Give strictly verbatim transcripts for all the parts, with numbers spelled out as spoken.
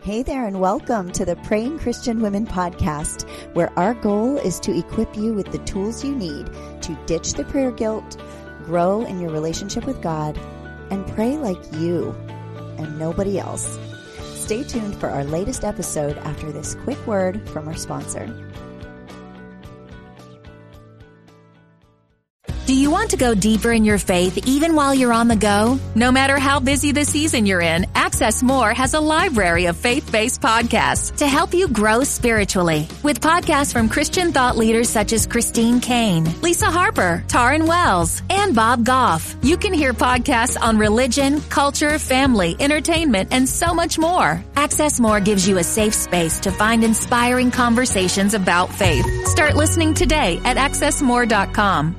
Hey there, and welcome to the Praying Christian Women podcast, where our goal is to equip you with the tools you need to ditch the prayer guilt, grow in your relationship with God, and pray like you and nobody else. Stay tuned for our latest episode after this quick word from our sponsor. Do you want to go deeper in your faith even while you're on the go? No matter how busy the season you're in, Access More has a library of faith-based podcasts to help you grow spiritually. With podcasts from Christian thought leaders such as Christine Kane, Lisa Harper, Taryn Wells, and Bob Goff. You can hear podcasts on religion, culture, family, entertainment, and so much more. Access More gives you a safe space to find inspiring conversations about faith. Start listening today at access more dot com.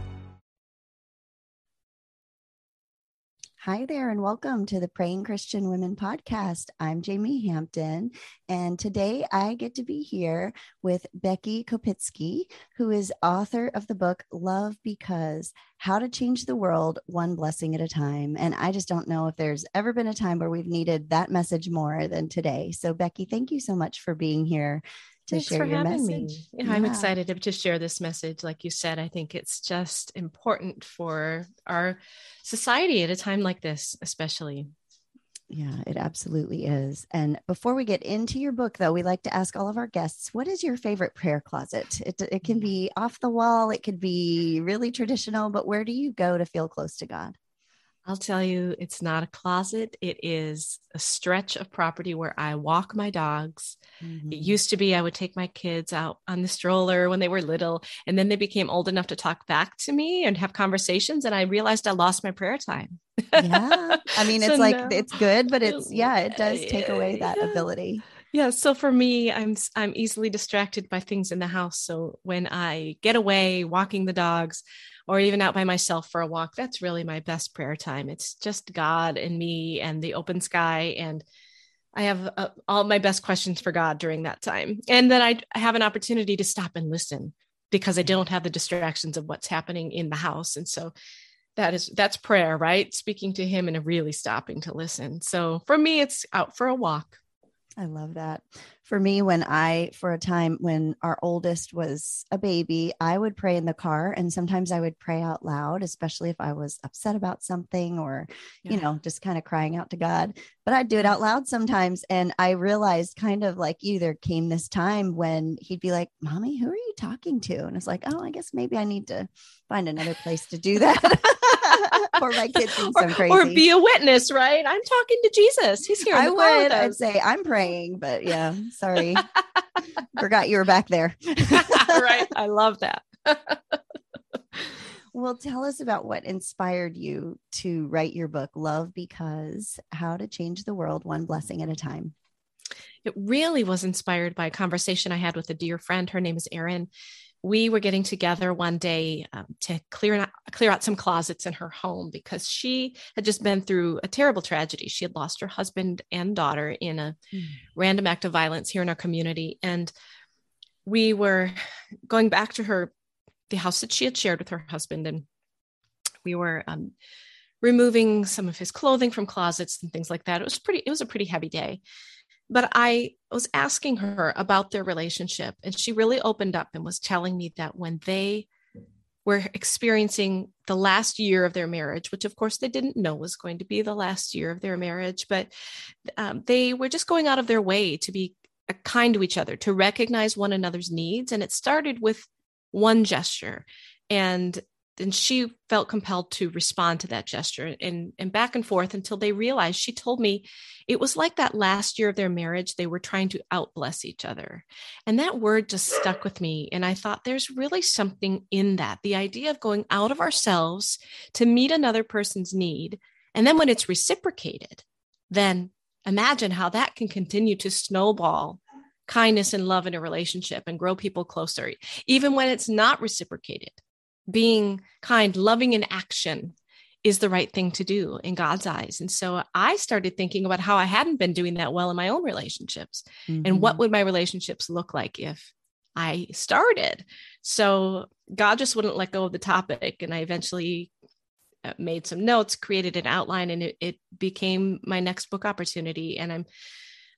Hi there, and welcome to the Praying Christian Women podcast. I'm Jamie Hampton, and today I get to be here with Becky Kopitsky, who is author of the book Love Because: How to Change the World One Blessing at a Time. And I just don't know if there's ever been a time where we've needed that message more than today. So Becky, thank you so much for being here to Thanks share for your having message. Me. Yeah, yeah. I'm excited to, to share this message. Like you said, I think it's just important for our society at a time like this, especially. Yeah, it absolutely is. And before we get into your book, though, we like to ask all of our guests, what is your favorite prayer closet? It, it can be off the wall. It could be really traditional, but where do you go to feel close to God? I'll tell you, it's not a closet. It is a stretch of property where I walk my dogs. Mm-hmm. It used to be I would take my kids out on the stroller when they were little, and then they became old enough to talk back to me and have conversations. And I realized I lost my prayer time. Yeah. I mean, it's so like, now, it's good, but it's, yeah, it does take away that yeah. ability. Yeah. So for me, I'm, I'm easily distracted by things in the house. So when I get away walking the dogs, or even out by myself for a walk, that's really my best prayer time. It's just God and me and the open sky. And I have uh, all my best questions for God during that time. And then I have an opportunity to stop and listen because I don't have the distractions of what's happening in the house. And so that is, that's prayer, right? Speaking to him and really stopping to listen. So for me, it's out for a walk. I love that. For me, when I, for a time when our oldest was a baby, I would pray in the car, and sometimes I would pray out loud, especially if I was upset about something or, yeah. you know, just kind of crying out to God, but I'd do it out loud sometimes. And I realized kind of like you, there came this time when he'd be like, Mommy, who are you talking to? And it's like, oh, I guess maybe I need to find another place to do that. Or my kids think I'm crazy. Or be a witness, right? I'm talking to Jesus. He's here. I would. I'd say I'm praying, but yeah, sorry. Forgot you were back there. Right. I love that. Well, tell us about what inspired you to write your book, Love Because: How to Change the World One Blessing at a Time. It really was inspired by a conversation I had with a dear friend. Her name is Erin. We were getting together one day um, to clear out, clear out some closets in her home because she had just been through a terrible tragedy. She had lost her husband and daughter in a mm. random act of violence here in our community. And we were going back to her, the house that she had shared with her husband. And we were um, removing some of his clothing from closets and things like that. It was pretty, it was a pretty heavy day. But I was asking her about their relationship, and she really opened up and was telling me that when they were experiencing the last year of their marriage, which of course they didn't know was going to be the last year of their marriage, but um, they were just going out of their way to be kind to each other, to recognize one another's needs. And it started with one gesture. And then she felt compelled to respond to that gesture, and, and back and forth until they realized, she told me it was like that last year of their marriage, they were trying to outbless each other. And that word just stuck with me. And I thought there's really something in that, the idea of going out of ourselves to meet another person's need. And then when it's reciprocated, then imagine how that can continue to snowball kindness and love in a relationship and grow people closer, even when it's not reciprocated. Being kind, loving in action is the right thing to do in God's eyes. And so I started thinking about how I hadn't been doing that well in my own relationships. Mm-hmm. And what would my relationships look like if I started? So God just wouldn't let go of the topic. And I eventually made some notes, created an outline, and it, it became my next book opportunity. And I'm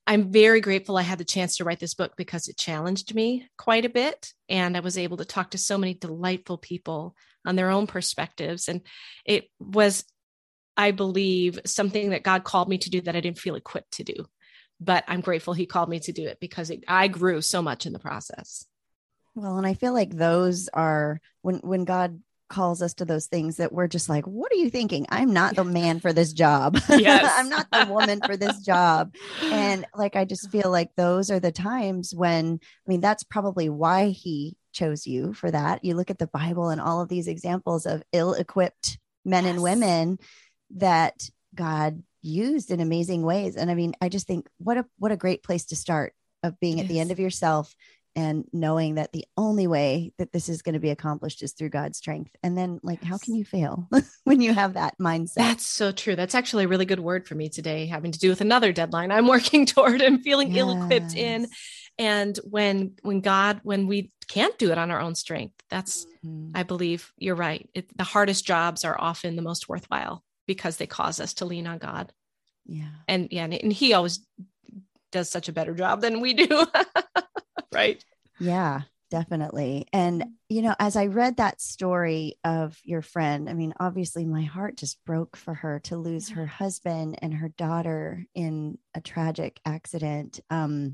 I'm very grateful I had the chance to write this book because it challenged me quite a bit. And I was able to talk to so many delightful people on their own perspectives. And it was, I believe, something that God called me to do that I didn't feel equipped to do. But I'm grateful he called me to do it because it, I grew so much in the process. Well, and I feel like those are when, when God calls us to those things that we're just like, what are you thinking? I'm not the man for this job. Yes. I'm not the woman for this job. And like, I just feel like those are the times when, I mean, that's probably why he chose you for that. You look at the Bible and all of these examples of ill-equipped men yes. and women that God used in amazing ways. And I mean, I just think what a, what a great place to start, of being it at is. the end of yourself and knowing that the only way that this is going to be accomplished is through God's strength. And then like, yes. how can you fail when you have that mindset? That's so true. That's actually a really good word for me today, having to do with another deadline I'm working toward and feeling yes. ill-equipped in. And when, when God, when we can't do it on our own strength, that's, mm-hmm. I believe you're right. It, the hardest jobs are often the most worthwhile because they cause us to lean on God. Yeah. And yeah. And, and he always does such a better job than we do. Right. Yeah, definitely. And, you know, as I read that story of your friend, I mean, obviously my heart just broke for her to lose her husband and her daughter in a tragic accident. Um,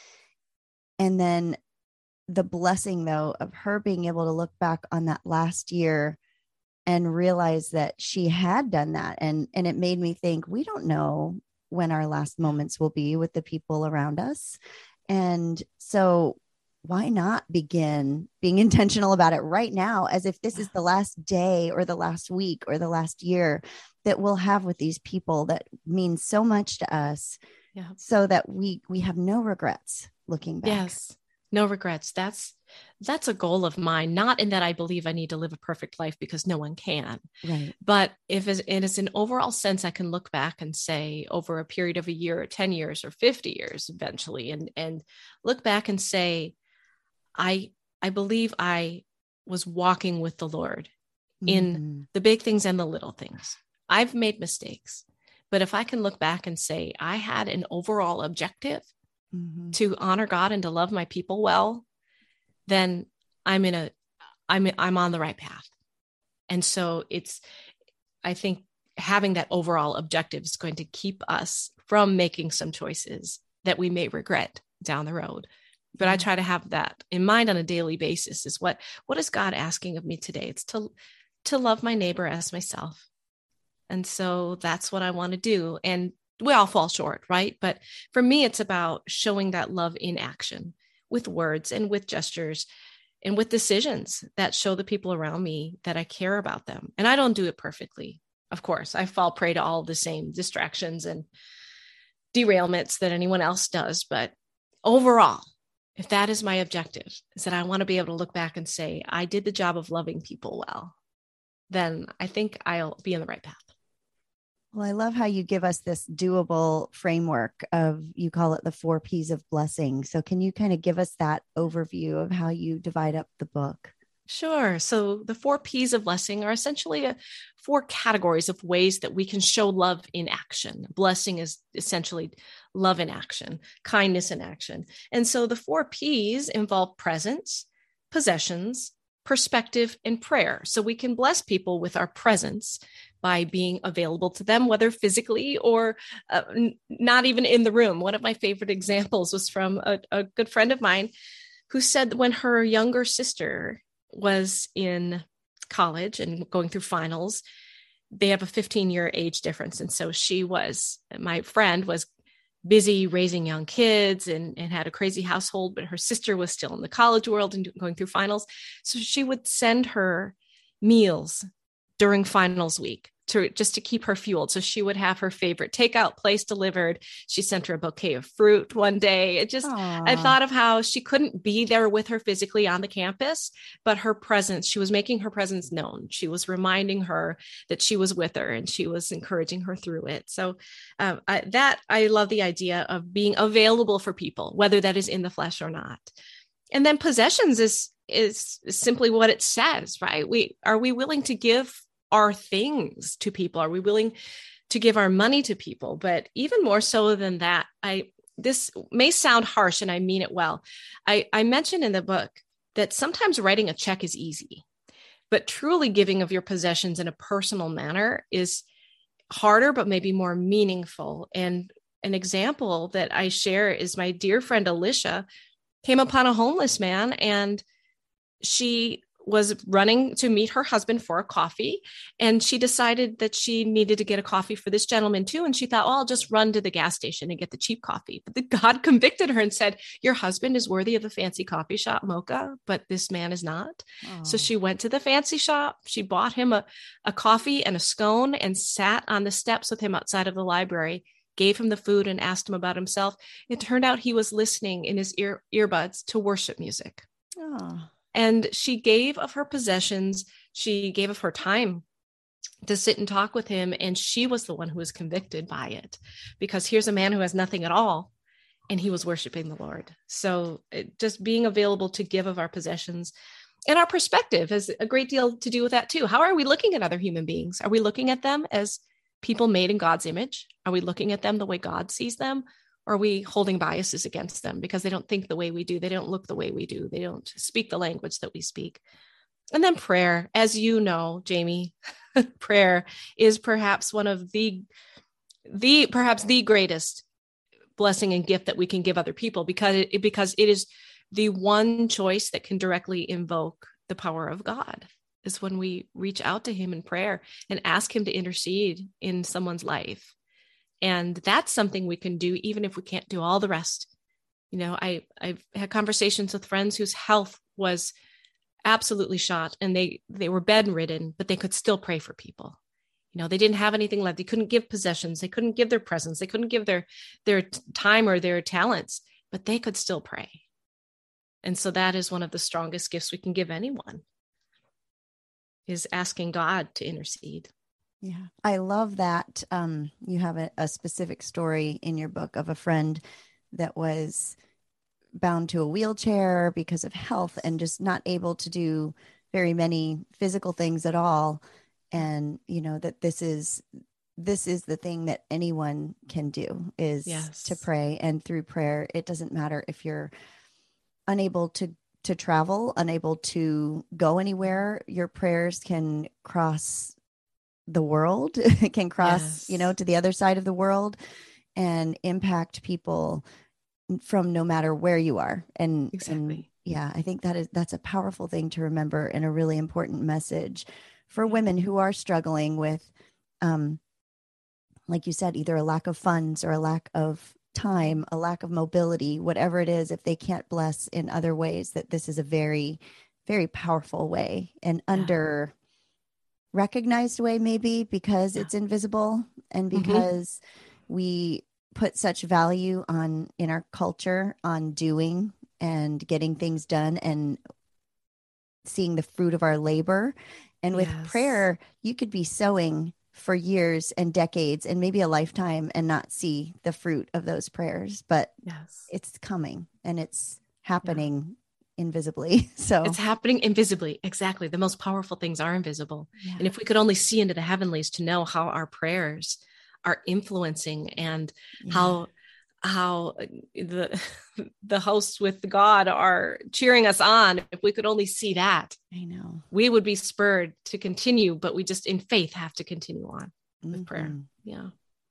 and then the blessing, though, of her being able to look back on that last year and realize that she had done that. And, and it made me think, we don't know when our last moments will be with the people around us. And so why not begin being intentional about it right now, as if this is the last day or the last week or the last year that we'll have with these people that mean so much to us, yeah. so that we, we have no regrets looking back. Yes. No regrets. That's, that's a goal of mine, not in that I believe I need to live a perfect life because no one can, right? But if it's, it is an overall sense, I can look back and say over a period of a year or ten years or fifty years eventually, and, and look back and say, I, I believe I was walking with the Lord in mm-hmm. the big things and the little things. I've made mistakes, but if I can look back and say, I had an overall objective mm-hmm. to honor God and to love my people well, then I'm in a, I'm, I'm on the right path. And so it's, I think having that overall objective is going to keep us from making some choices that we may regret down the road. But I try to have that in mind on a daily basis. Is what, what is God asking of me today? It's to, to love my neighbor as myself. And so that's what I want to do. And we all fall short, right? But for me, it's about showing that love in action with words and with gestures and with decisions that show the people around me that I care about them. And I don't do it perfectly. Of course, I fall prey to all the same distractions and derailments that anyone else does. But overall, if that is my objective, is that I want to be able to look back and say, I did the job of loving people well, then I think I'll be in the right path. Well, I love how you give us this doable framework of, you call it the four P's of blessing. So can you kind of give us that overview of how you divide up the book? Sure. So the four P's of blessing are essentially a, four categories of ways that we can show love in action. Blessing is essentially love in action, kindness in action. And so the four P's involve presence, possessions, perspective, and prayer. So we can bless people with our presence by being available to them, whether physically or uh, n- not even in the room. One of my favorite examples was from a, a good friend of mine who said that when her younger sister was in college and going through finals, they have a fifteen year age difference. And so she was, my friend was busy raising young kids and, and had a crazy household, but her sister was still in the college world and going through finals. So she would send her meals during finals week to just to keep her fueled. So she would have her favorite takeout place delivered. She sent her a bouquet of fruit one day. It just, Aww. I thought of how she couldn't be there with her physically on the campus, but her presence, she was making her presence known. She was reminding her that she was with her and she was encouraging her through it. So um, I, that, I love the idea of being available for people, whether that is in the flesh or not. And then possessions is, is simply what it says, right? We, are we willing to give our things to people? Are we willing to give our money to people? But even more so than that, I this may sound harsh, and I mean it well. I, I mentioned in the book that sometimes writing a check is easy, but truly giving of your possessions in a personal manner is harder, but maybe more meaningful. And an example that I share is my dear friend Alicia came upon a homeless man, and she was running to meet her husband for a coffee. And she decided that she needed to get a coffee for this gentleman too. And she thought, well, I'll just run to the gas station and get the cheap coffee. But the God convicted her and said, your husband is worthy of a fancy coffee shop mocha, but this man is not. Oh. So she went to the fancy shop. She bought him a, a coffee and a scone and sat on the steps with him outside of the library, gave him the food and asked him about himself. It turned out he was listening in his ear earbuds to worship music. Oh. And she gave of her possessions. She gave of her time to sit and talk with him. And she was the one who was convicted by it, because here's a man who has nothing at all, and he was worshiping the Lord. So it, just being available to give of our possessions and our perspective has a great deal to do with that too. How are we looking at other human beings? Are we looking at them as people made in God's image? Are we looking at them the way God sees them? Or are we holding biases against them because they don't think the way we do? They don't look the way we do. They don't speak the language that we speak. And then prayer, as you know, Jamie, prayer is perhaps one of the, the perhaps the greatest blessing and gift that we can give other people, because it, because it is the one choice that can directly invoke the power of God, is when we reach out to him in prayer and ask him to intercede in someone's life. And that's something we can do, even if we can't do all the rest. You know, I, I've had conversations with friends whose health was absolutely shot, and they, they were bedridden, but they could still pray for people. You know, they didn't have anything left. They couldn't give possessions. They couldn't give their presence. They couldn't give their, their time or their talents, but they could still pray. And so that is one of the strongest gifts we can give anyone, is asking God to intercede. Yeah, I love that. Um, you have a, a specific story in your book of a friend that was bound to a wheelchair because of health and just not able to do very many physical things at all. And, you know, that this is, this is the thing that anyone can do, is yes. to pray. And through prayer, it doesn't matter if you're unable to, to travel, unable to go anywhere, your prayers can cross the world. It can cross, yes. you know, to the other side of the world and impact people from no matter where you are. And, exactly. and yeah, I think that is, that's a powerful thing to remember, and a really important message for women who are struggling with, um, like you said, either a lack of funds or a lack of time, a lack of mobility, whatever it is. If they can't bless in other ways, that this is a very, very powerful way, and yeah. under recognized way, maybe because yeah. it's invisible, and because mm-hmm. we put such value on in our culture on doing and getting things done and seeing the fruit of our labor. And with yes. prayer, you could be sowing for years and decades and maybe a lifetime and not see the fruit of those prayers, but yes. it's coming and it's happening yeah. invisibly. So it's happening invisibly. Exactly. The most powerful things are invisible. Yeah. And if we could only see into the heavenlies to know how our prayers are influencing, and yeah. how, how the, the hosts with God are cheering us on. If we could only see that, I know, we would be spurred to continue, but we just in faith have to continue on with mm-hmm. prayer. Yeah.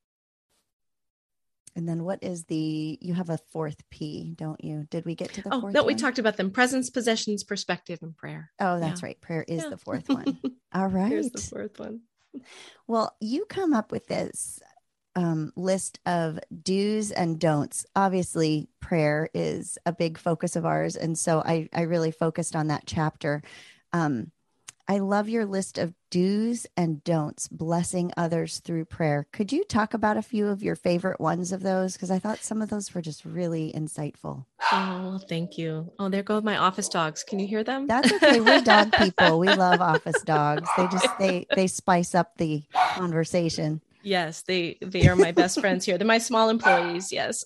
And then what is the, you have a fourth P, don't you? Did we get to the oh, fourth no, one? We talked about them: presence, possessions, perspective, and prayer. Oh, that's yeah. right. Prayer is yeah. the fourth one. All right. Here's the fourth one. Well, you come up with this um, list of do's and don'ts. Obviously, prayer is a big focus of ours. And so I, I really focused on that chapter. Um, I love your list of do's and don'ts, blessing others through prayer. Could you talk about a few of your favorite ones of those? Because I thought some of those were just really insightful. Oh, thank you. Oh, there go my office dogs. Can you hear them? That's okay. We're dog people. We love office dogs. They just, they, they spice up the conversation. Yes, they, they are my best friends here. They're my small employees. Yes.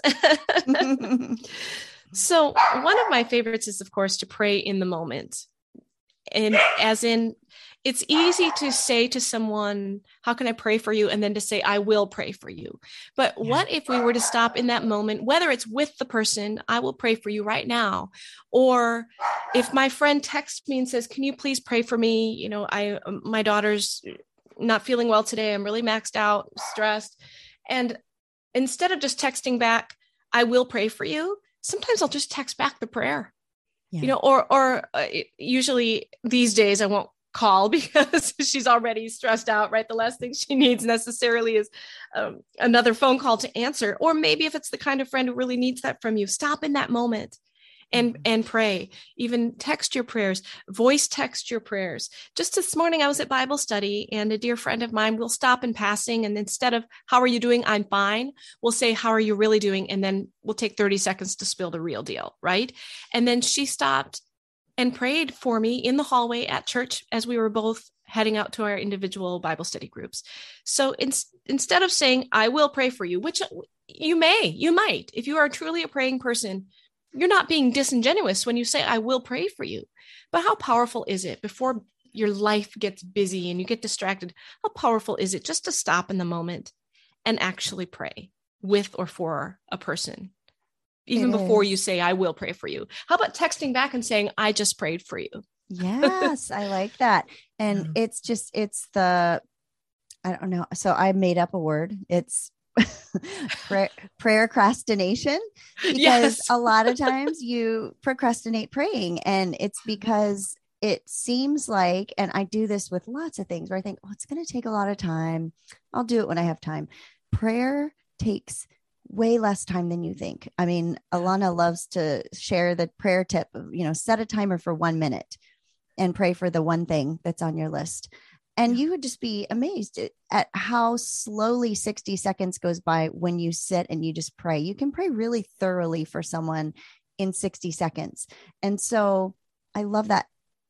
So one of my favorites is, of course, to pray in the moment. And as in, it's easy to say to someone, how can I pray for you? And then to say, I will pray for you. But yeah. What if we were to stop in that moment, whether it's with the person, I will pray for you right now. Or if my friend texts me and says, can you please pray for me? You know, I, my daughter's not feeling well today. I'm really maxed out, stressed. And instead of just texting back, I will pray for you, sometimes I'll just text back the prayer, yeah. you know, or, or uh, usually these days I won't call because she's already stressed out, right? The last thing she needs necessarily is um, another phone call to answer. Or maybe if it's the kind of friend who really needs that from you, stop in that moment and, and pray. Even text your prayers, voice text your prayers. Just this morning, I was at Bible study and a dear friend of mine will stop in passing. And instead of, how are you doing? I'm fine. We'll say, how are you really doing? And then we'll take thirty seconds to spill the real deal. Right. And then she stopped and prayed for me in the hallway at church as we were both heading out to our individual Bible study groups. So in, instead of saying, I will pray for you, which you may, you might, if you are truly a praying person, you're not being disingenuous when you say, I will pray for you. But how powerful is it before your life gets busy and you get distracted? How powerful is it just to stop in the moment and actually pray with or for a person? Even it before is. You say, I will pray for you. How about texting back and saying, I just prayed for you? Yes, I like that. And yeah. it's just, it's the, I don't know. So I made up a word. It's prayer, prayercrastination, because yes. a lot of times you procrastinate praying, and it's because it seems like, and I do this with lots of things where I think, oh, it's going to take a lot of time. I'll do it when I have time. Prayer takes way less time than you think. I mean, Alana loves to share the prayer tip of, you know, set a timer for one minute and pray for the one thing that's on your list. And you would just be amazed at how slowly sixty seconds goes by when you sit and you just pray. You can pray really thoroughly for someone in sixty seconds. And so I love that,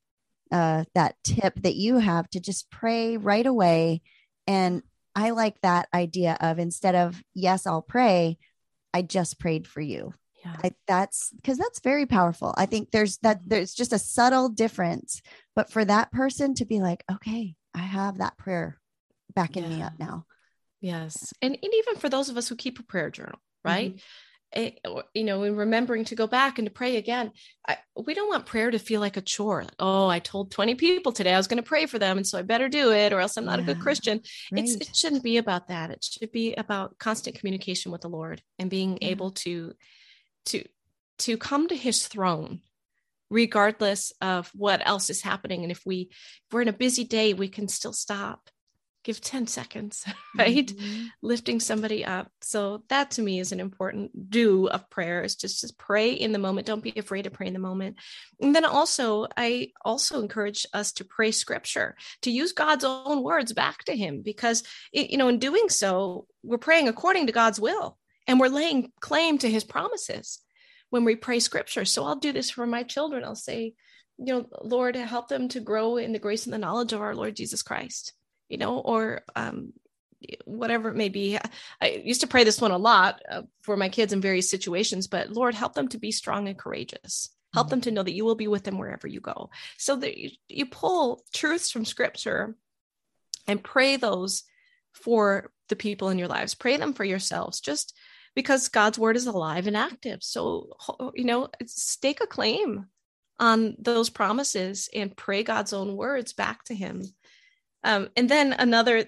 uh, that tip that you have to just pray right away. And I like that idea of, instead of, yes, I'll pray, I just prayed for you. Yeah. I, that's because that's very powerful. I think there's that, there's just a subtle difference, but for that person to be like, okay, I have that prayer backing yeah. me up now. Yes. And, and even for those of us who keep a prayer journal, right? Mm-hmm. It, you know, in remembering to go back and to pray again, I, we don't want prayer to feel like a chore. Like, oh, I told twenty people today I was going to pray for them, and so I better do it, or else I'm not yeah. a good Christian. Right. It's, it shouldn't be about that. It should be about constant communication with the Lord and being yeah. able to, to, to come to his throne, regardless of what else is happening. And if we, if we're in a busy day, we can still stop, give ten seconds, right? Mm-hmm. Lifting somebody up. So that to me is an important do of prayer, is just, just pray in the moment. Don't be afraid to pray in the moment. And then also, I also encourage us to pray scripture, to use God's own words back to him, because, it, you know, in doing so, we're praying according to God's will, and we're laying claim to his promises when we pray scripture. So I'll do this for my children. I'll say, you know, Lord, help them to grow in the grace and the knowledge of our Lord Jesus Christ, you know, or um, whatever it may be. I used to pray this one a lot uh, for my kids in various situations, but Lord, help them to be strong and courageous. Help mm-hmm. them to know that you will be with them wherever you go. So that you, you pull truths from scripture and pray those for the people in your lives. Pray them for yourselves, just because God's word is alive and active. So, you know, stake a claim on those promises and pray God's own words back to him. Um, and then another,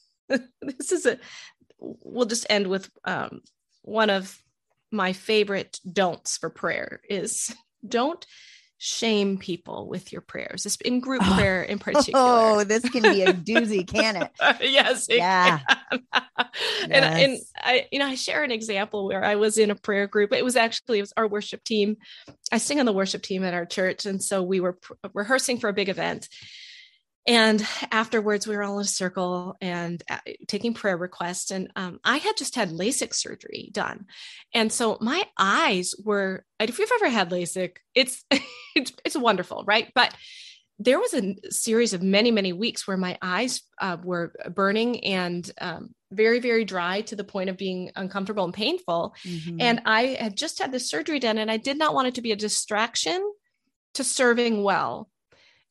this is a, we'll just end with um, one of my favorite don'ts for prayer is, don't shame people with your prayers, this in group oh. prayer in particular. Oh, this can be a doozy, can it? Yes. It yeah. Can. and, yes. and I, you know, I share an example where I was in a prayer group. It was actually, it was our worship team. I sing on the worship team at our church. And so we were pr- rehearsing for a big event. And afterwards, we were all in a circle and uh, taking prayer requests. And um, I had just had LASIK surgery done. And so my eyes were, if you've ever had LASIK, it's, it's, it's wonderful, right? But there was a series of many, many weeks where my eyes uh, were burning and um, very, very dry to the point of being uncomfortable and painful. Mm-hmm. And I had just had this surgery done, and I did not want it to be a distraction to serving well.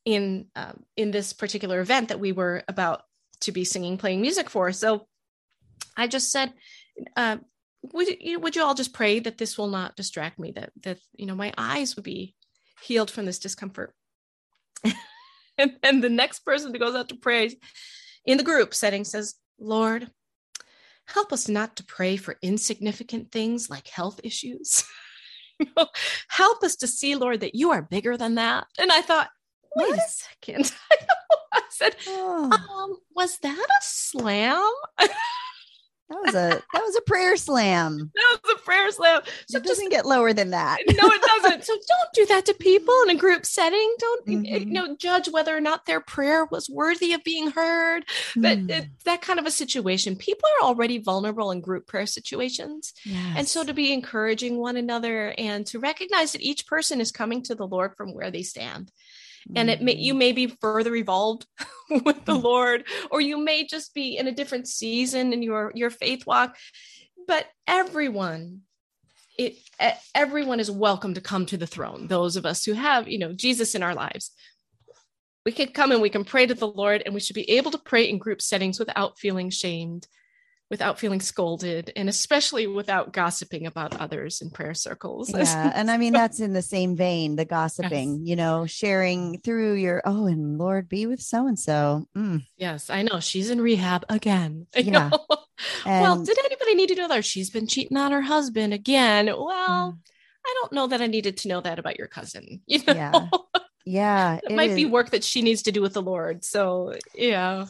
in, um, in this particular event that we were about to be singing, playing music for. So I just said, uh, would you, would you all just pray that this will not distract me, that, that, you know, my eyes would be healed from this discomfort. and, and the next person who goes out to pray in the group setting says, Lord, help us not to pray for insignificant things like health issues. You know, help us to see, Lord, that you are bigger than that. And I thought, wait what? a second. I said, oh. um, was that a slam? That was a that was a prayer slam. That was a prayer slam. So it doesn't just, get lower than that. No, it doesn't. So don't do that to people in a group setting. Don't mm-hmm. you know judge whether or not their prayer was worthy of being heard. Mm. But it, that kind of a situation, people are already vulnerable in group prayer situations. Yes. And so to be encouraging one another and to recognize that each person is coming to the Lord from where they stand. And it may, you may be further evolved with the Lord, or you may just be in a different season in your, your faith walk, but everyone, it, everyone is welcome to come to the throne. Those of us who have, you know, Jesus in our lives, we can come and we can pray to the Lord, and we should be able to pray in group settings without feeling shamed, without feeling scolded, and especially without gossiping about others in prayer circles. Yeah. And I mean, that's in the same vein, the gossiping, yes. you know, sharing through your, oh, and Lord be with so-and-so. Mm. Yes, I know. She's in rehab again. Yeah. Well, did anybody need to know that she's been cheating on her husband again? Well, yeah. I don't know that I needed to know that about your cousin. You know? Yeah. Yeah. It, it might is. be work that she needs to do with the Lord. So, yeah.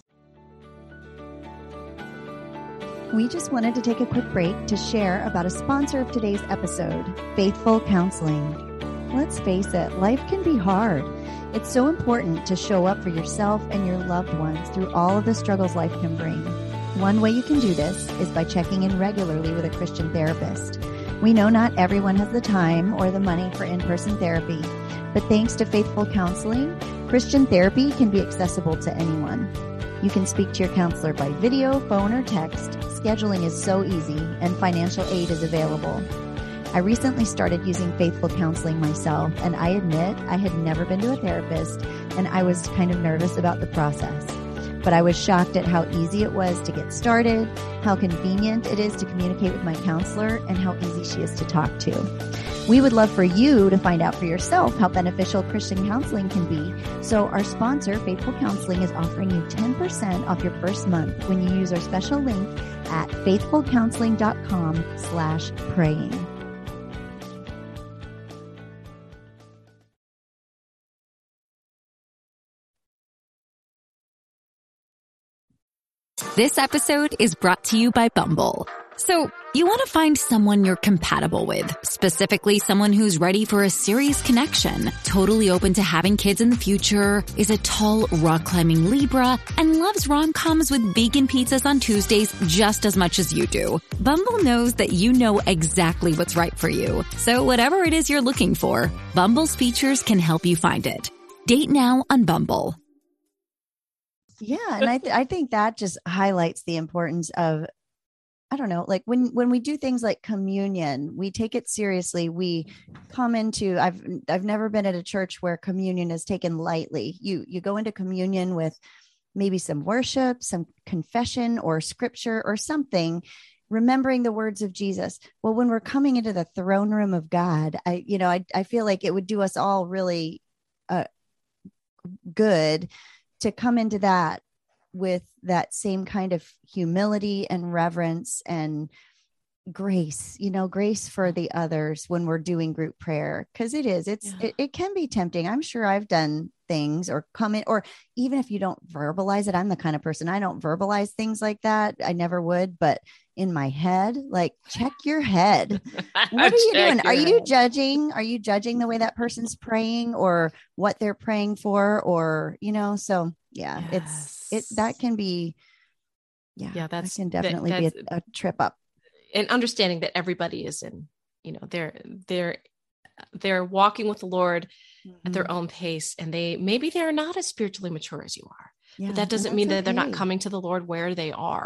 We just wanted to take a quick break to share about a sponsor of today's episode, Faithful Counseling. Let's face it, life can be hard. It's so important to show up for yourself and your loved ones through all of the struggles life can bring. One way you can do this is by checking in regularly with a Christian therapist. We know not everyone has the time or the money for in-person therapy, but thanks to Faithful Counseling, Christian therapy can be accessible to anyone. You can speak to your counselor by video, phone, or text. Scheduling is so easy, and financial aid is available. I recently started using Faithful Counseling myself, and I admit I had never been to a therapist, and I was kind of nervous about the process. But I was shocked at how easy it was to get started, how convenient it is to communicate with my counselor, and how easy she is to talk to. We would love for you to find out for yourself how beneficial Christian counseling can be. So our sponsor, Faithful Counseling, is offering you ten percent off your first month when you use our special link at faithfulcounseling.com slash praying. This episode is brought to you by Bumble. So, you want to find someone you're compatible with, specifically someone who's ready for a serious connection, totally open to having kids in the future, is a tall, rock-climbing Libra, and loves rom-coms with vegan pizzas on Tuesdays just as much as you do. Bumble knows that you know exactly what's right for you. So whatever it is you're looking for, Bumble's features can help you find it. Date now on Bumble. Yeah, and I th- I think that just highlights the importance of, I don't know, like when, when we do things like communion, we take it seriously. We come into, I've, I've never been at a church where communion is taken lightly. You, you go into communion with maybe some worship, some confession or scripture or something, remembering the words of Jesus. Well, when we're coming into the throne room of God, I, you know, I, I feel like it would do us all really uh, good to come into that with that same kind of humility and reverence and grace, you know, grace for the others when we're doing group prayer. Cause it is, it's, yeah. it, it can be tempting. I'm sure I've done things or come in, or even if you don't verbalize it, I'm the kind of person, I don't verbalize things like that. I never would, but in my head, like check your head. What are you doing? Are you head. judging? Are you judging the way that person's praying or what they're praying for? Or, you know, so yeah, yes. it's, it, that can be, yeah, yeah, that can definitely that, be a, a trip up. And understanding that everybody is in, you know, they're, they're, they're walking with the Lord mm-hmm. at their own pace, and they, maybe they're not as spiritually mature as you are, yeah, but that doesn't mean that okay. they're not coming to the Lord where they are.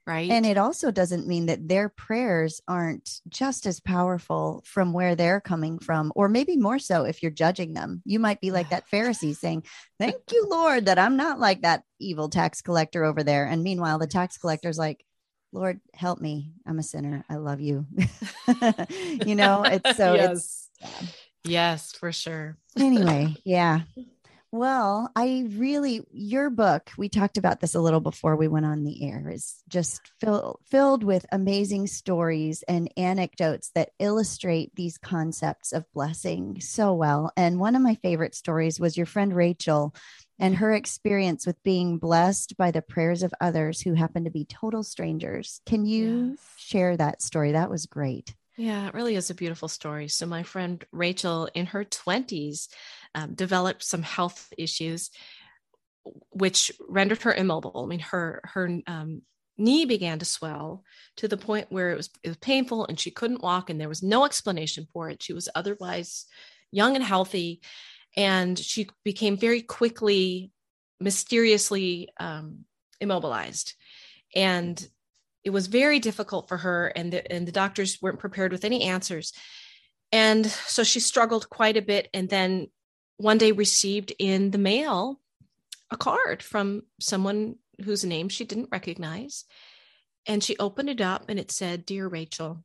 right? And it also doesn't mean that their prayers aren't just as powerful from where they're coming from, or maybe more so if you're judging them. You might be like that Pharisee saying, thank you, Lord, that I'm not like that evil tax collector over there. And meanwhile, the tax collector's like, Lord, help me. I'm a sinner. I love you. You know, it's so yes. it's yeah. Yes, for sure. Anyway, yeah. Well, I really, your book, we talked about this a little before we went on the air, is just fill, filled with amazing stories and anecdotes that illustrate these concepts of blessing so well. And one of my favorite stories was your friend Rachel and her experience with being blessed by the prayers of others who happen to be total strangers. Can you Yes. share that story? That was great. Yeah, it really is a beautiful story. So my friend Rachel in her twenties um, developed some health issues, which rendered her immobile. I mean, her, her um, knee began to swell to the point where it was, it was painful and she couldn't walk, and there was no explanation for it. She was otherwise young and healthy, and she became very quickly, mysteriously um, immobilized. And it was very difficult for her, and the, and the doctors weren't prepared with any answers. And so she struggled quite a bit, and then one day received in the mail a card from someone whose name she didn't recognize. And she opened it up and it said, "Dear Rachel,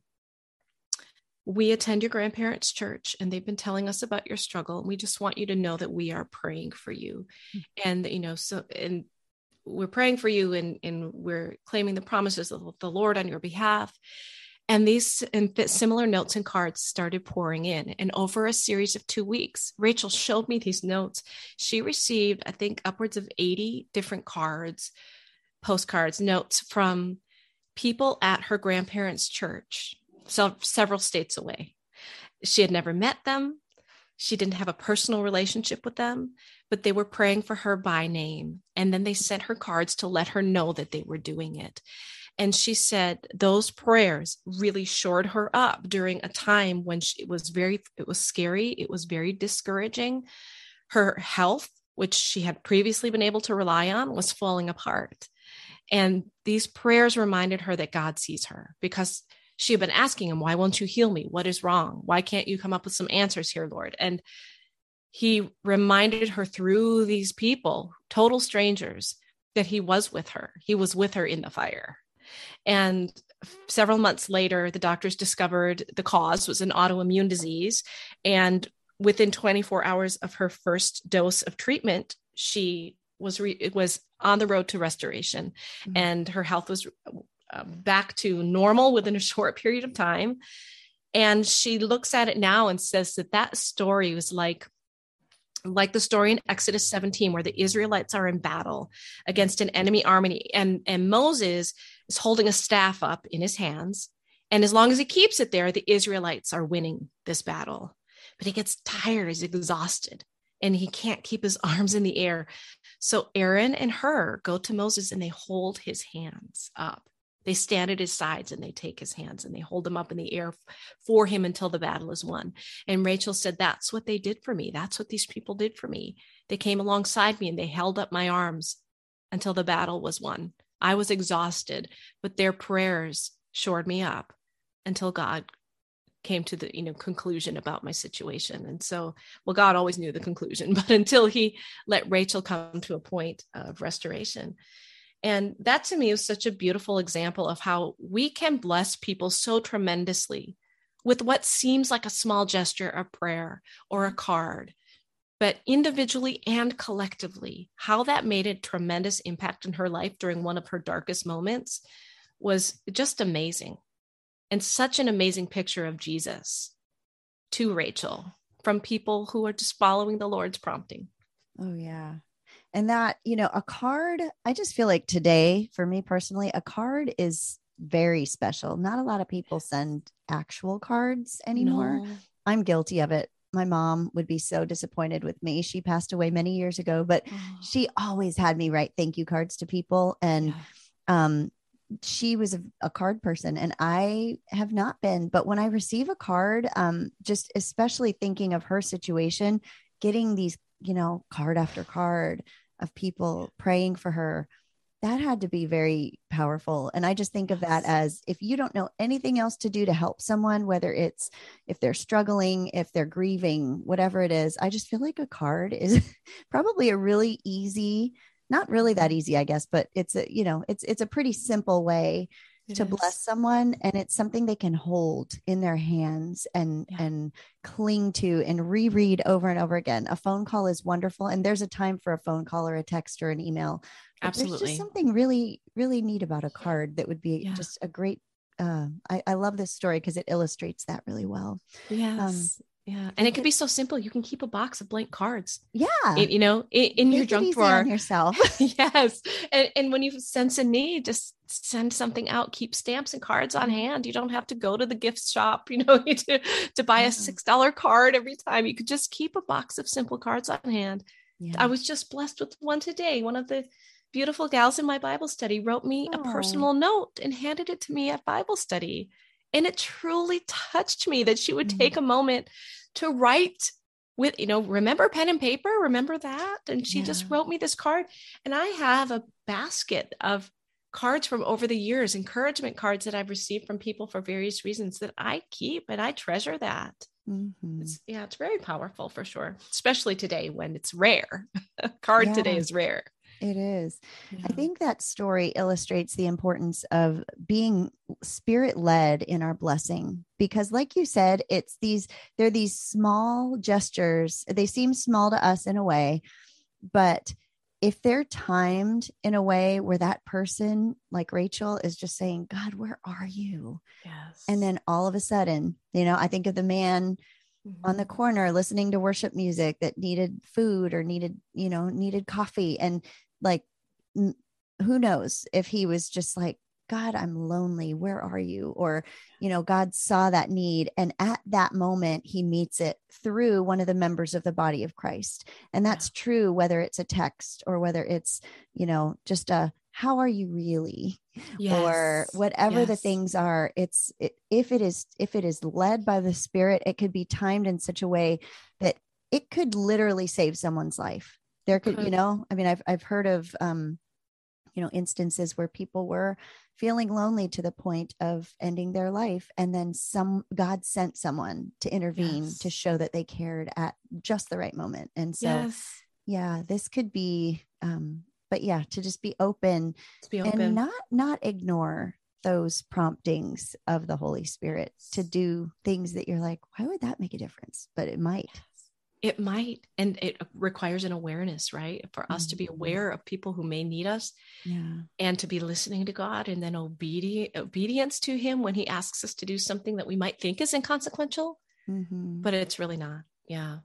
we attend your grandparents' church and they've been telling us about your struggle. We just want you to know that we are praying for you." Mm-hmm. And, you know, so, and we're praying for you, and, and we're claiming the promises of the Lord on your behalf. And these and similar notes and cards started pouring in. And over a series of two weeks, Rachel showed me these notes. She received, I think, upwards of eighty different cards, postcards, notes from people at her grandparents' church, so several states away. She had never met them. She didn't have a personal relationship with them, but they were praying for her by name. And then they sent her cards to let her know that they were doing it. And she said those prayers really shored her up during a time when she, it was very, it was scary. It was very discouraging. Her health, which she had previously been able to rely on, was falling apart. And these prayers reminded her that God sees her, because she had been asking him, "Why won't you heal me? What is wrong? Why can't you come up with some answers here, Lord?" And he reminded her through these people, total strangers, that he was with her. He was with her in the fire. And several months later, the doctors discovered the cause was an autoimmune disease. And within twenty-four hours of her first dose of treatment, she was re- was on the road to restoration, mm-hmm. and her health was uh, back to normal within a short period of time. And she looks at it now and says that that story was like, like the story in Exodus seventeen, where the Israelites are in battle against an enemy army, and, and Moses is holding a staff up in his hands. And as long as he keeps it there, the Israelites are winning this battle. But he gets tired, he's exhausted, and he can't keep his arms in the air. So Aaron and Hur go to Moses and they hold his hands up. They stand at his sides and they take his hands and they hold them up in the air for him until the battle is won. And Rachel said, that's what they did for me. That's what these people did for me. They came alongside me and they held up my arms until the battle was won. I was exhausted, but their prayers shored me up until God came to the, you know, conclusion about my situation. And so, well, God always knew the conclusion, but until he let Rachel come to a point of restoration. And that to me is such a beautiful example of how we can bless people so tremendously with what seems like a small gesture, a prayer or a card, but individually and collectively, how that made a tremendous impact in her life during one of her darkest moments was just amazing. And such an amazing picture of Jesus to Rachel from people who are just following the Lord's prompting. Oh, yeah. And that, you know, a card, I just feel like today, for me personally, a card is very special. Not a lot of people send actual cards anymore. No. I'm guilty of it. My mom would be so disappointed with me. She passed away many years ago, but oh. she always had me write thank you cards to people. And yeah. um, she was a, a card person and I have not been. But when I receive a card, um, just especially thinking of her situation, getting these, you know, card after card of people praying for her, that had to be very powerful. And I just think of that as, if you don't know anything else to do to help someone, whether it's if they're struggling, if they're grieving, whatever it is, I just feel like a card is probably a really easy, not really that easy, I guess, but it's a, you know, it's, it's a pretty simple way It to is. bless someone. And it's something they can hold in their hands and, yeah. and cling to and reread over and over again. A phone call is wonderful. And there's a time for a phone call or a text or an email. But Absolutely. There's just something really, really neat about a card that would be yeah. just a great, uh, I, I love this story because it illustrates that really well. Yes. Um, Yeah. And it could be so simple. You can keep a box of blank cards. Yeah. In, you know, in, in your junk drawer. On yourself. Yes. And, and when you sense a need, just send something out, keep stamps and cards on hand. You don't have to go to the gift shop, you know, to, to buy yeah. a six dollar card every time. You could just keep a box of simple cards on hand. Yeah. I was just blessed with one today. One of the beautiful gals in my Bible study wrote me oh. a personal note and handed it to me at Bible study. And it truly touched me that she would mm-hmm. take a moment to write with, you know, remember pen and paper, remember that? And she yeah. just wrote me this card. And I have a basket of cards from over the years, encouragement cards that I've received from people for various reasons that I keep, and I treasure that. Mm-hmm. It's, yeah, it's very powerful for sure, especially today when it's rare. A card yeah. today is rare. It is. Yeah. I think that story illustrates the importance of being spirit led in our blessing, because like you said, it's these, they're these small gestures. They seem small to us in a way, but if they're timed in a way where that person, like Rachel, is just saying, God, where are you? Yes. And then all of a sudden, you know, I think of the man mm-hmm. on the corner listening to worship music that needed food or needed, you know, needed coffee. And like, who knows if he was just like, God, I'm lonely. Where are you? Or, you know, God saw that need. And at that moment, he meets it through one of the members of the body of Christ. And that's yeah. true, whether it's a text or whether it's, you know, just a, how are you really? Yes. Or whatever yes. the things are. It's, it, if it is, if it is led by the Spirit, it could be timed in such a way that it could literally save someone's life. There could, you know, I mean, I've, I've heard of, um, you know, instances where people were feeling lonely to the point of ending their life. And then some, God sent someone to intervene yes. to show that they cared at just the right moment. And so, yes. yeah, this could be, um, but yeah, to just be open, to be open and not, not ignore those promptings of the Holy Spirit to do things that you're like, why would that make a difference? But it might. It might, and it requires an awareness, right? For us mm-hmm. to be aware of people who may need us yeah. and to be listening to God, and then obedient, obedience to him when he asks us to do something that we might think is inconsequential, mm-hmm. but it's really not. Yeah.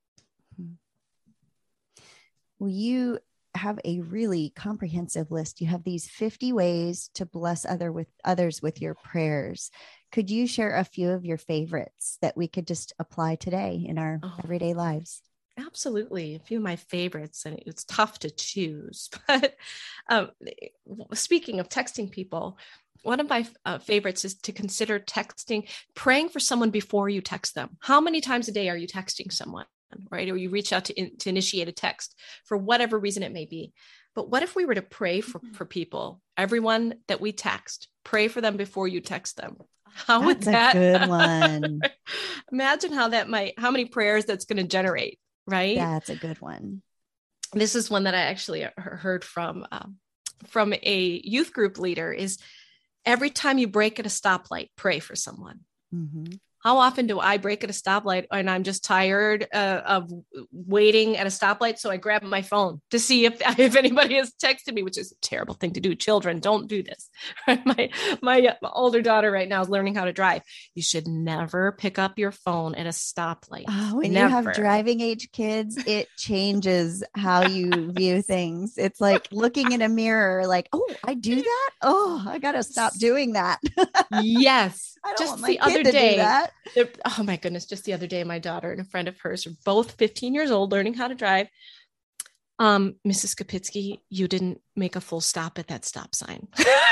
Well, you have a really comprehensive list. You have these fifty ways to bless other with others with your prayers. Could you share a few of your favorites that we could just apply today in our oh, everyday lives? Absolutely. A few of my favorites, and it's tough to choose, but um, speaking of texting people, one of my uh, favorites is to consider texting, praying for someone before you text them. How many times a day are you texting someone, right? Or you reach out to, in, to initiate a text for whatever reason it may be. But what if we were to pray for, for people, everyone that we text, pray for them before you text them? How that's would that, a good one. Imagine how that might, how many prayers that's going to generate, right? That's a good one. This is one that I actually heard from, um, from a youth group leader is every time you break at a stoplight, pray for someone. Mm-hmm. How often do I break at a stoplight and I'm just tired uh, of waiting at a stoplight? So I grab my phone to see if, if anybody has texted me, which is a terrible thing to do. Children, don't do this. my, my older daughter right now is learning how to drive. You should never pick up your phone at a stoplight. Oh, when never. You have driving age kids, it changes how you view things. It's like looking in a mirror, like, oh, I do that. Oh, I got to stop doing that. Yes. I don't just want my the kid other to day, do that. Oh my goodness, just the other day, my daughter and a friend of hers are both fifteen years old, learning how to drive. Um, Missus Kapitsky, you didn't make a full stop at that stop sign.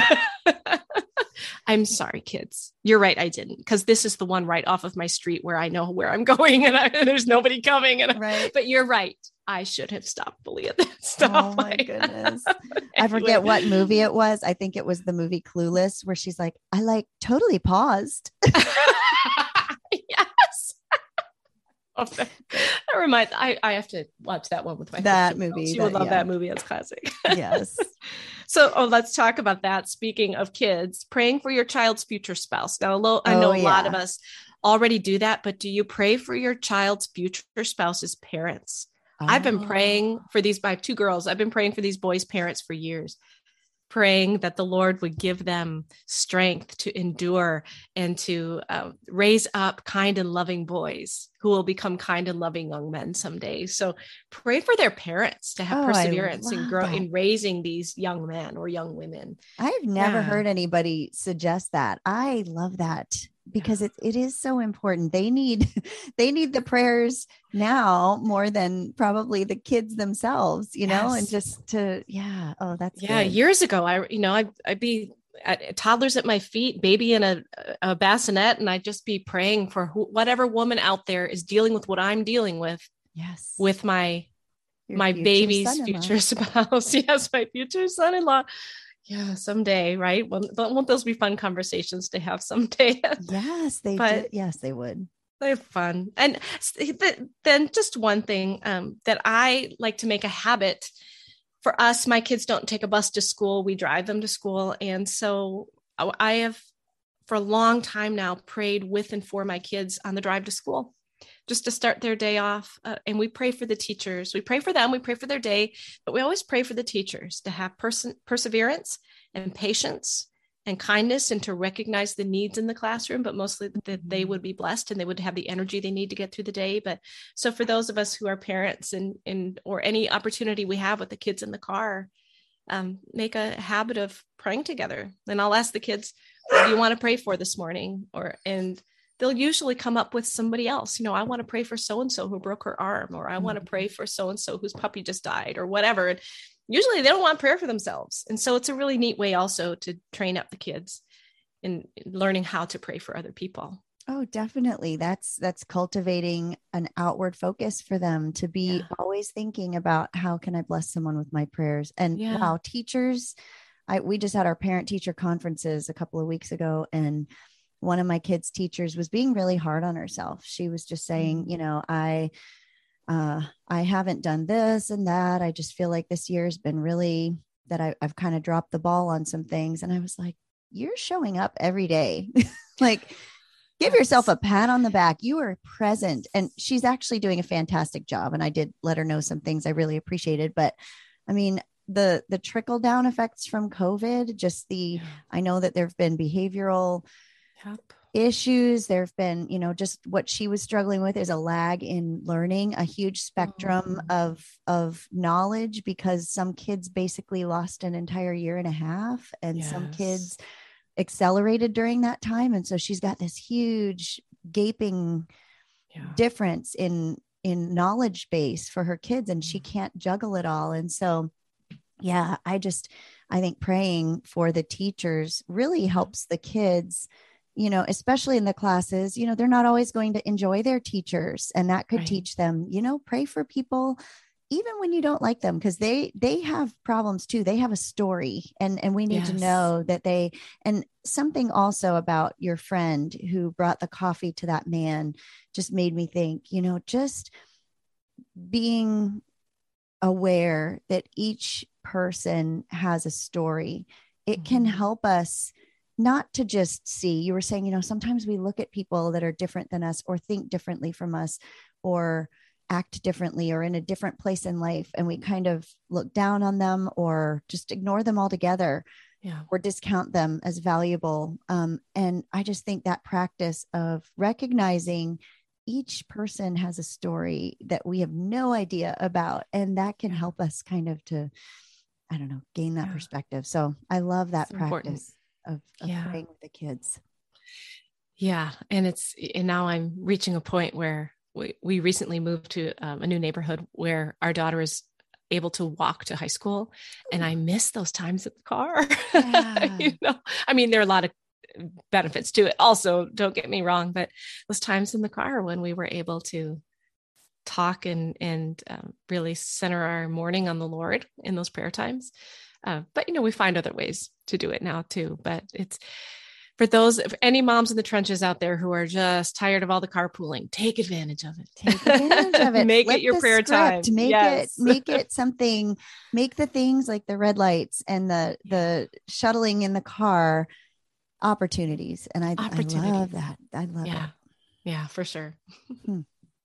I'm sorry, kids. You're right. I didn't, because this is the one right off of my street where I know where I'm going and, I, and there's nobody coming. And right. But you're right. I should have stopped bullying that stuff. Oh my goodness. Anyway. I forget what movie it was. I think it was the movie Clueless, where she's like, I like totally paused. Yes. Oh, that, that reminds, I, I have to watch that one with my that kids. movie. She that, would love yeah. that movie. It's classic. Yes. So oh, let's talk about that. Speaking of kids, praying for your child's future spouse. Now, lo- I know Oh, a lot yeah. of us already do that, but do you pray for your child's future spouse's parents? Oh. I've been praying for these, I have two girls. I've been praying for these boys' parents for years, praying that the Lord would give them strength to endure and to uh, raise up kind and loving boys who will become kind and loving young men someday. So pray for their parents to have Oh, perseverance in, grow, that. in raising these young men or young women. I've never Yeah. heard anybody suggest that. I love that, because it, it is so important. They need, they need the prayers now more than probably the kids themselves, you know, Yes. and just to, yeah. Oh, that's yeah. good. Years ago, I, you know, I, I'd be at, toddlers at my feet, baby in a, a bassinet, and I'd just be praying for who, whatever woman out there is dealing with what I'm dealing with, Yes. with my, Your my future baby's son-in-law. future spouse. Yes. My future son-in-law. Yeah. Someday. Right. Won't, won't those be fun conversations to have someday? Yes, they But- did. Yes, they would. They're fun. And th- then just one thing um, that I like to make a habit for us, my kids don't take a bus to school. We drive them to school. And so I have for a long time now prayed with and for my kids on the drive to school, just to start their day off. Uh, and we pray for the teachers. We pray for them. We pray for their day, but we always pray for the teachers to have person perseverance and patience and kindness, and to recognize the needs in the classroom, but mostly that they would be blessed and they would have the energy they need to get through the day. But so for those of us who are parents and, and or any opportunity we have with the kids in the car, um, make a habit of praying together. And I'll ask the kids, what do you want to pray for this morning? Or, and they'll usually come up with somebody else. You know, I want to pray for so-and-so who broke her arm, or I want to pray for so-and-so whose puppy just died, or whatever. And usually they don't want prayer for themselves. And so it's a really neat way also to train up the kids in learning how to pray for other people. Oh, definitely. That's, that's cultivating an outward focus for them to be Yeah. always thinking about, how can I bless someone with my prayers? And Yeah. wow, teachers, I, we just had our parent teacher conferences a couple of weeks ago, and one of my kids' teachers was being really hard on herself. She was just saying, Mm-hmm. you know, I, uh, I haven't done this and that. I just feel like this year has been really that I, I've kind of dropped the ball on some things. And I was like, you're showing up every day. Like, give yourself a pat on the back. You are present. And she's actually doing a fantastic job. And I did let her know some things I really appreciated. But I mean, the, the trickle down effects from COVID, just the, Yeah. I know that there've been behavioral Yep. issues. There've been, you know, just what she was struggling with is a lag in learning, a huge spectrum Mm. of, of knowledge, because some kids basically lost an entire year and a half, and some Yes. kids accelerated during that time. And so she's got this huge gaping Yeah. difference in, in knowledge base for her kids, and she can't juggle it all. And so, yeah, I just, I think praying for the teachers really helps the kids, you know, especially in the classes. You know, they're not always going to enjoy their teachers, and that could Right. teach them, you know, pray for people even when you don't like them, because they they have problems too. They have a story, and and we need to Yes. know that they, and something also about your friend who brought the coffee to that man just made me think, you know, just being aware that each person has a story, it can Mhm. help us not to just see. You were saying, you know, sometimes we look at people that are different than us, or think differently from us, or act differently, or in a different place in life, and we kind of look down on them, or just ignore them altogether, Yeah. or discount them as valuable. Um, and I just think that practice of recognizing each person has a story that we have no idea about, and that can help us kind of to, I don't know, gain that Yeah. perspective. So I love that It's important. practice of, of Yeah. praying with the kids. Yeah. And it's, and now I'm reaching a point where we, we recently moved to um, a new neighborhood where our daughter is able to walk to high school. And I miss those times in the car. Yeah. You know, I mean, there are a lot of benefits to it also, don't get me wrong, but those times in the car when we were able to talk and, and um, really center our morning on the Lord in those prayer times. Uh, but, you know, we find other ways to do it now too. But it's for those, if any moms in the trenches out there who are just tired of all the carpooling, take advantage of it. Take advantage of it. Make Flip it your the prayer script. time. Make Yes. it, make it something, make the things like the red lights and the, the shuttling in the car opportunities. And I, I love that. I love yeah. it. Yeah, for sure. Hmm.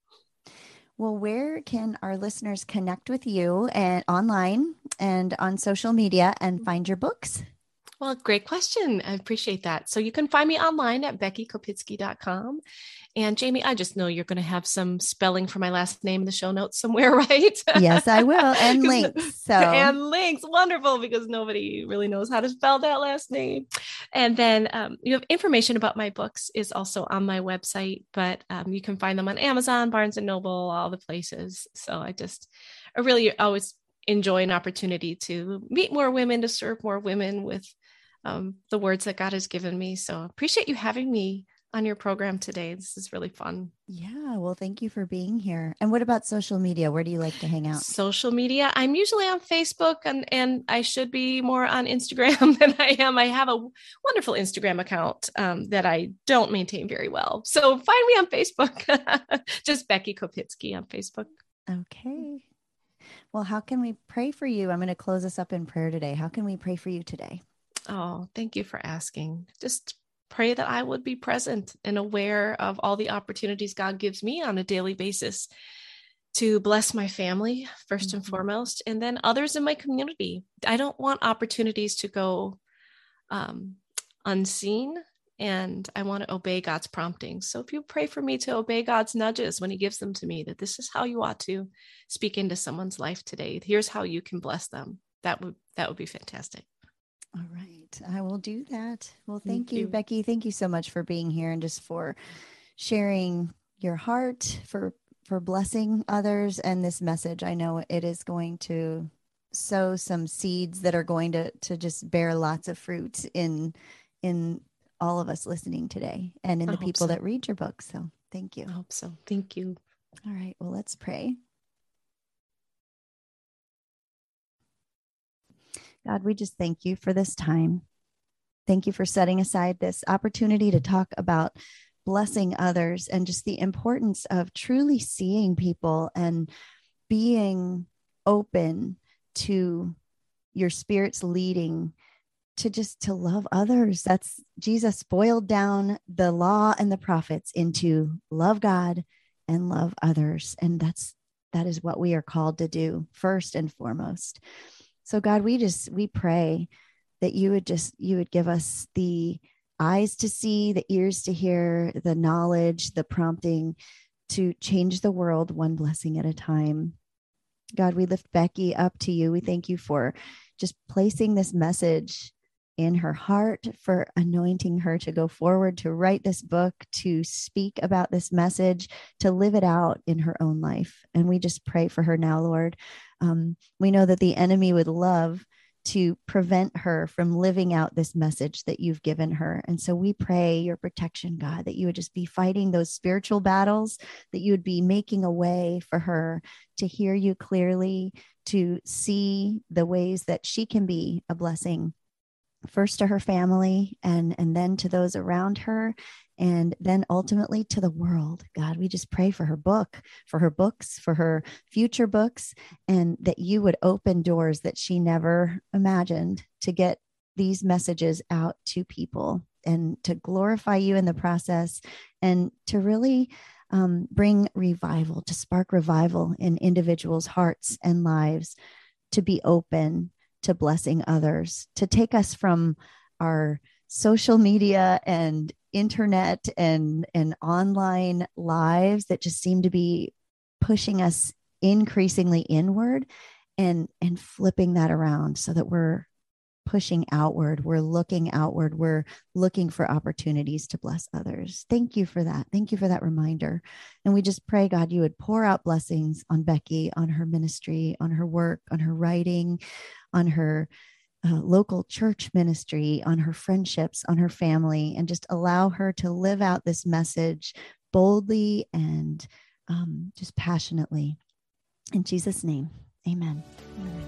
Well, where can our listeners connect with you and online and on social media and find your books? Well, great question. I appreciate that. So you can find me online at becky kopitsky dot com. And Jamie, I just know you're going to have some spelling for my last name in the show notes somewhere, right? Yes, I will. And links. So and links. Wonderful, because nobody really knows how to spell that last name. And then um, you have information about my books is also on my website, but um, you can find them on Amazon, Barnes and Noble, all the places. So I just, I really always enjoy an opportunity to meet more women, to serve more women with um, the words that God has given me. So appreciate you having me on your program today. This is really fun. Yeah. Well, thank you for being here. And what about social media? Where do you like to hang out? Social media. I'm usually on Facebook, and, and I should be more on Instagram than I am. I have a wonderful Instagram account um, that I don't maintain very well. So find me on Facebook, just Becky Kopitsky on Facebook. Okay. Well, how can we pray for you? I'm going to close us up in prayer today. How can we pray for you today? Oh, thank you for asking. Just pray that I would be present and aware of all the opportunities God gives me on a daily basis to bless my family, first mm-hmm. and foremost, and then others in my community. I don't want opportunities to go um, unseen, and I want to obey God's prompting. So if you pray for me to obey God's nudges when he gives them to me, that this is how you ought to speak into someone's life today. Here's how you can bless them. That would, that would be fantastic. All right. I will do that. Well, thank, thank you, you, Becky. Thank you so much for being here and just for sharing your heart, for, for blessing others and this message. I know it is going to sow some seeds that are going to, to just bear lots of fruit in, in all of us listening today and in the people so. that read your book. So thank you. I hope so. Thank you. All right. Well, let's pray. God, we just thank you for this time. Thank you for setting aside this opportunity to talk about blessing others and just the importance of truly seeing people and being open to your Spirit's leading to just to love others. That's Jesus boiled down the law and the prophets into love God and love others. And that's, that is what we are called to do first and foremost. So God, we just, we pray that you would just, you would give us the eyes to see, the ears to hear, the knowledge, the prompting to change the world one blessing at a time. God, we lift Becky up to you. We thank you for just placing this message in her heart, for anointing her to go forward, to write this book, to speak about this message, to live it out in her own life. And we just pray for her now, Lord. Um, we know that the enemy would love to prevent her from living out this message that you've given her. And so we pray your protection, God, that you would just be fighting those spiritual battles, that you would be making a way for her to hear you clearly, to see the ways that she can be a blessing, first to her family and, and then to those around her, and then ultimately to the world. God, we just pray for her book, for her books, for her future books, and that you would open doors that she never imagined to get these messages out to people and to glorify you in the process, and to really um, bring revival, to spark revival in individuals' hearts and lives, to be open to blessing others, to take us from our social media and internet and, and online lives that just seem to be pushing us increasingly inward, and, and flipping that around so that we're pushing outward, we're looking outward, we're looking for opportunities to bless others. Thank you for that. Thank you for that reminder. And we just pray, God, you would pour out blessings on Becky, on her ministry, on her work, on her writing, on her uh, local church ministry, on her friendships, on her family, and just allow her to live out this message boldly and um, just passionately. In Jesus' name, amen. Amen.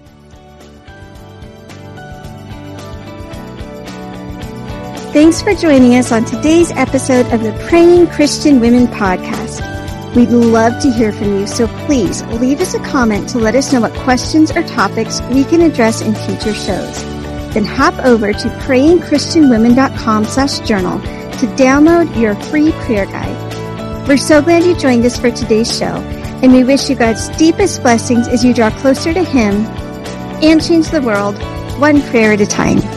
Thanks for joining us on today's episode of the Praying Christian Women podcast. We'd love to hear from you, so please leave us a comment to let us know what questions or topics we can address in future shows. Then hop over to prayingchristianwomen.com slash journal to download your free prayer guide. We're so glad you joined us for today's show, and we wish you God's deepest blessings as you draw closer to Him and change the world one prayer at a time.